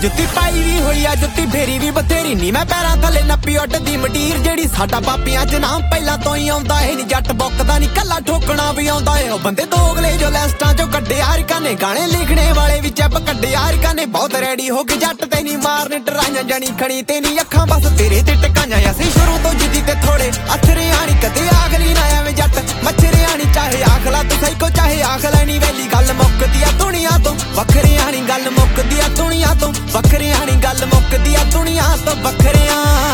जुत्ती पाई भी हुई आ जुत्ती फेरी भी बथेरी नी मैं पैरां थले नप्पी उड्डदी मंडीर जेड़ी साडा बापियां च नाम पहला तो ही आउंदा है नी जट बुकदा नी कल्ला ठोकना भी आउंदा है ओ बंदे दोगले जो लिस्टां चों कड्डे यारिकां ने गाने लिखने वाले भी चैप कड्डे यारिकां ने बहुत रेडी हो के जट ते नी मारने डराइयां जनी खड़ी ते नी अखां बस तेरे ते टकाइयां असीं शुरू तो जिद्दी ते थोड़े अथरे आनी कदे आखली ना एवें जट मच्छरे आनी चाहे आखला तू सही को चाहे आख लैनी वैली गल मुक्कदी आ दुनिया तो वखरे आनी गल मुक्कदी आ दुनिया तो वखरे आनी गल मुक्कदी आ दुनिया तो वखरे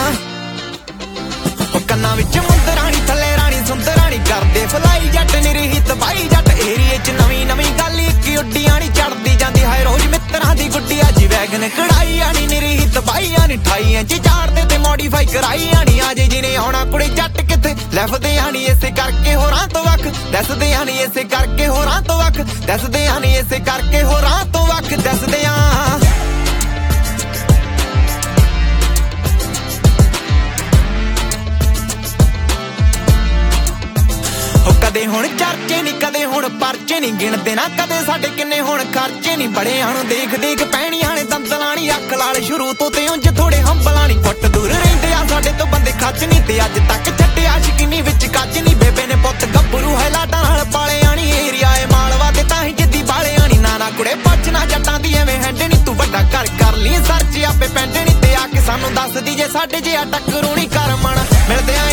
कन्ना विच मुंदरानी थले रानी सुंदरानी करदे फलाई जट निरहित बाई जट एरिए च नवीं नवीं गल इक उड्डी आनी चढ़दी जांदी हाय रोज मित्तरां दी गुड्डी अजी वैगन कढ़ाई आनी निरहित बाई आनी 28 इंच झाड़दे ते मॉडिफाई कराई आनी आजे जिने आउणा कुड़े जट किथे लैफदे आनी इसे करके होरां तो वख दसदे आनी इसे करके होरां तो वख दसदे आनी इसे करके होरां तो वख दसदे कदे हुण चर्चे नी कदे हुण परचे नी गिणदे ना कदे साडे किन्ने हुण खर्चे नी बड़े आणु देख देख पैणियां ने दंदलानी अख लाल शुरू तो ते उंज थोड़े हंबलानी फुट दूर रहिंदे आ साडे तो बंदे खच नी ते अज तक छड्डे आशिकीनी विच कज नी बेबे ने पुੱਤ गब्बरू है लाडां नाल पाले आनी एरिया ए मालवा ते तां ही जिद्दी बाले आनी नाना कुड़े पछना जट्टां दी एवें हैंड नी तू वड्डा कर ली सर्च आपे पैंड नी ते आके सानू दस दी जे साडे जे टक्करू नी कर मन मिलदे